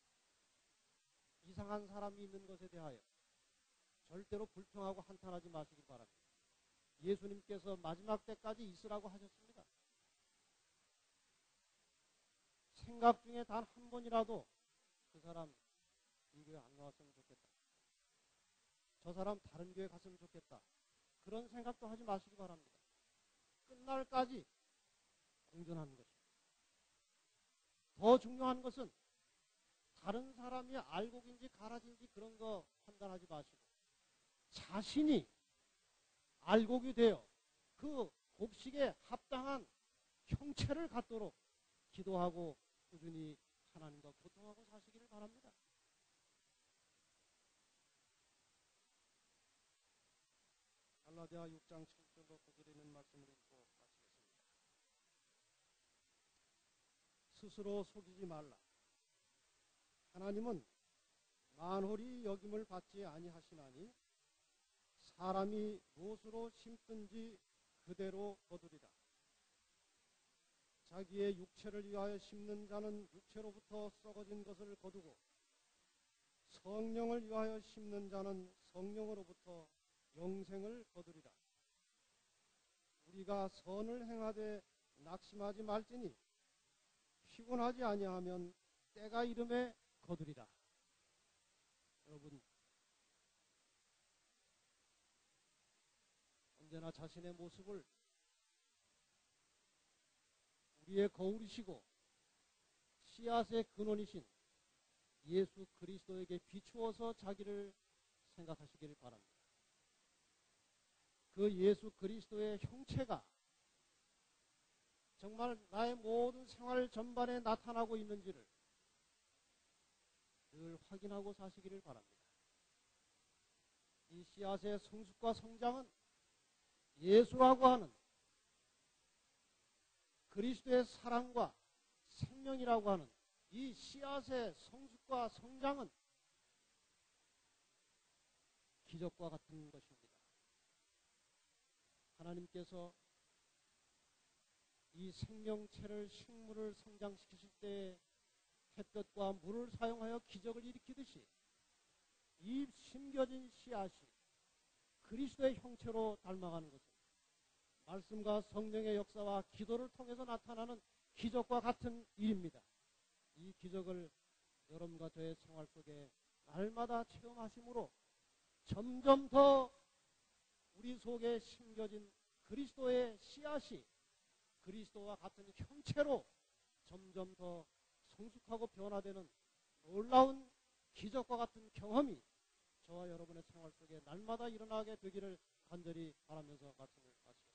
[SPEAKER 1] 이상한 사람이 있는 것에 대하여 절대로 불평하고 한탄하지 마시기 바랍니다. 예수님께서 마지막 때까지 있으라고 하셨습니다. 생각 중에 단 한 번이라도 그 사람 이 교회 안 나왔으면 좋겠다. 저 사람 다른 교회 갔으면 좋겠다. 그런 생각도 하지 마시기 바랍니다. 끝날까지 공존하는 것입니다. 더 중요한 것은 다른 사람이 알곡인지 가라지인지 그런 거 판단하지 마시고 자신이 알곡이 되어 그 곡식에 합당한 형체를 갖도록 기도하고 꾸준히 하나님과 소통하고 사시기를 바랍니다. 갈라디아 육 장 칠 절로 구 절에 있는 말씀을 읽고 마치겠습니다. 스스로 속이지 말라. 하나님은 만홀히 여김을 받지 아니하시나니 사람이 무엇으로 심든지 그대로 거두리라. 자기의 육체를 위하여 심는 자는 육체로부터 썩어진 것을 거두고 성령을 위하여 심는 자는 성령으로부터 영생을 거두리라. 우리가 선을 행하되 낙심하지 말지니 피곤하지 아니하면 때가 이름에 거두리라. 여러분, 언제나 자신의 모습을 우리의 거울이시고 씨앗의 근원이신 예수 그리스도에게 비추어서 자기를 생각하시길 바랍니다. 그 예수 그리스도의 형체가 정말 나의 모든 생활 전반에 나타나고 있는지를 늘 확인하고 사시기를 바랍니다. 이 씨앗의 성숙과 성장은 예수라고 하는 그리스도의 사랑과 생명이라고 하는 이 씨앗의 성숙과 성장은 기적과 같은 것입니다. 하나님께서 이 생명체를 식물을 성장시키실 때 햇볕과 물을 사용하여 기적을 일으키듯이 이 심겨진 씨앗이 그리스도의 형체로 닮아가는 것은 말씀과 성령의 역사와 기도를 통해서 나타나는 기적과 같은 일입니다. 이 기적을 여러분과 저의 생활 속에 날마다 체험하심으로 점점 더 우리 속에 심겨진 그리스도의 씨앗이 그리스도와 같은 형체로 점점 더 성숙하고 변화되는 놀라운 기적과 같은 경험이 저와 여러분의 생활 속에 날마다 일어나게 되기를 간절히 바라면서 말씀을 마치겠습니다.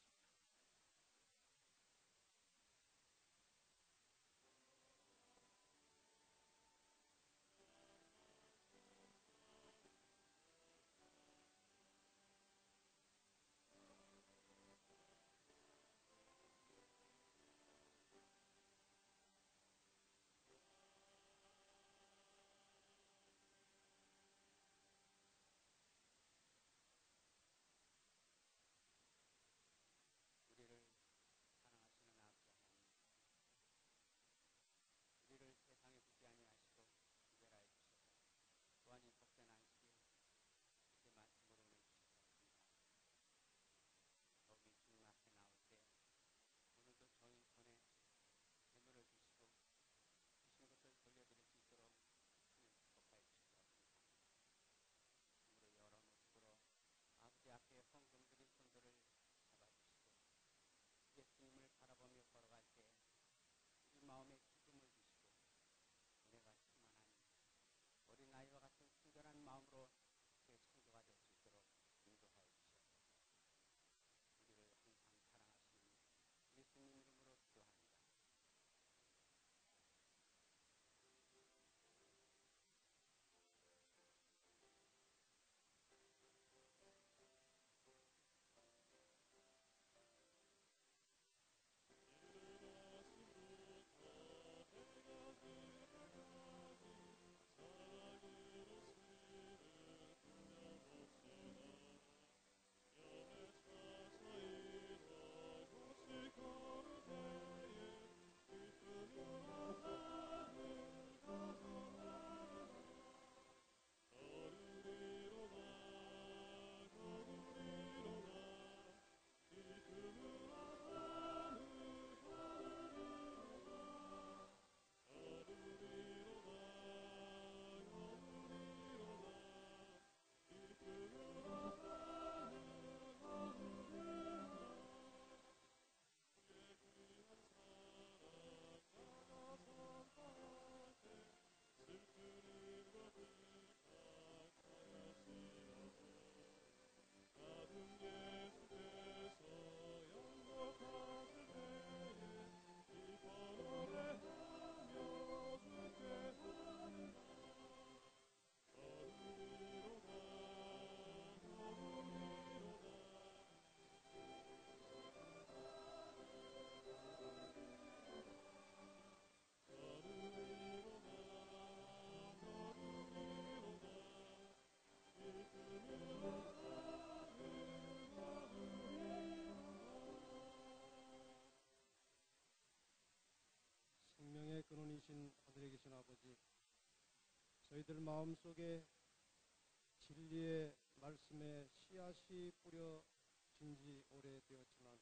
[SPEAKER 1] 살아계신 하늘에 계신 아버지, 저희들 마음속에 진리의 말씀에 씨앗이 뿌려진 지 오래되었지만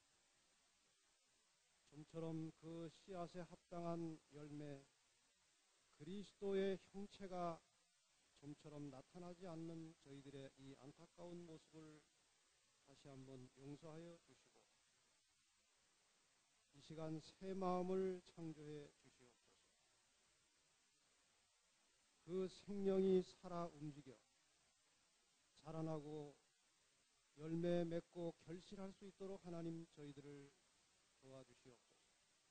[SPEAKER 1] 좀처럼 그 씨앗에 합당한 열매, 그리스도의 형체가 좀처럼 나타나지 않는 저희들의 이 안타까운 모습을 다시 한번 용서하여 주시고 이 시간 새 마음을 창조해 주시옵소서. 그 생명이 살아 움직여 자라나고 열매 맺고 결실할 수 있도록 하나님 저희들을 도와주시옵소서.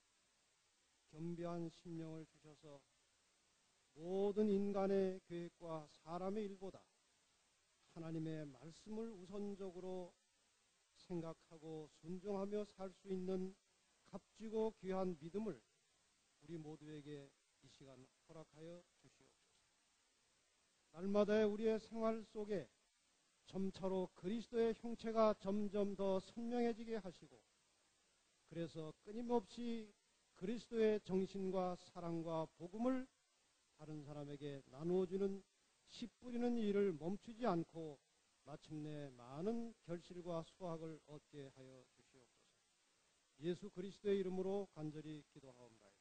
[SPEAKER 1] 겸비한 심령을 주셔서 모든 인간의 계획과 사람의 일보다 하나님의 말씀을 우선적으로 생각하고 순종하며 살 수 있는 값지고 귀한 믿음을 우리 모두에게 이 시간 허락하여 주시옵소서. 날마다의 우리의 생활 속에 점차로 그리스도의 형체가 점점 더 선명해지게 하시고 그래서 끊임없이 그리스도의 정신과 사랑과 복음을 다른 사람에게 나누어주는 씨 뿌리는 일을 멈추지 않고 마침내 많은 결실과 수확을 얻게 하여 주시옵소서. 예수 그리스도의 이름으로 간절히 기도하옵나이다.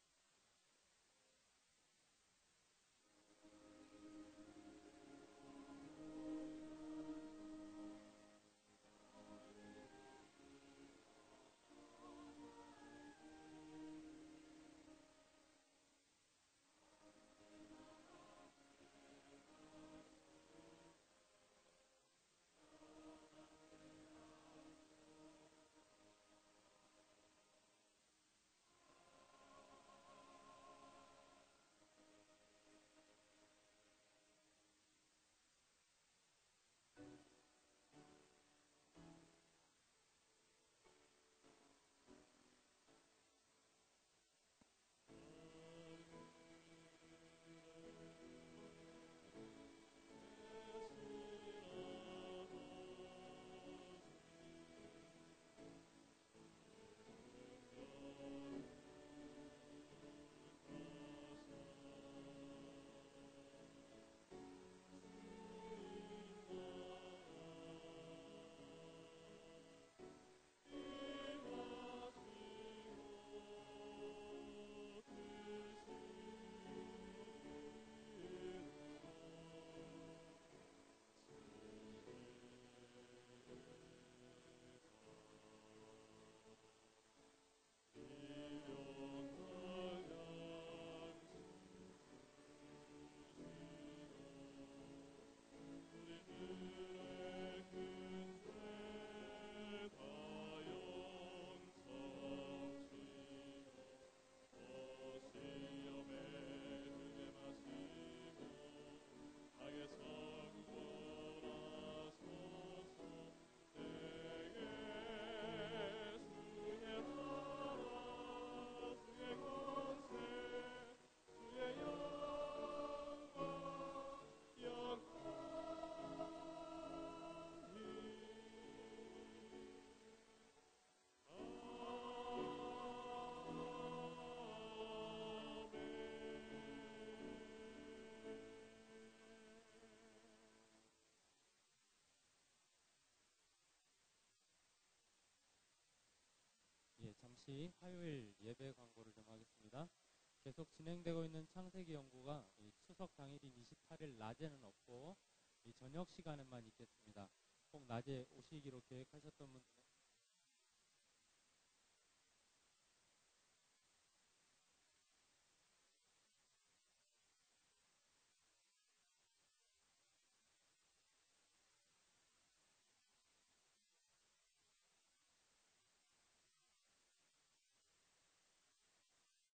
[SPEAKER 3] 예, 잠시 화요일 예배 광고를 좀 하겠습니다. 계속 진행되고 있는 창세기 연구가 이 추석 당일인 이십팔 일 낮에는 없고 이 저녁 시간에만 있겠습니다. 꼭 낮에 오시기로 계획하셨던 분들은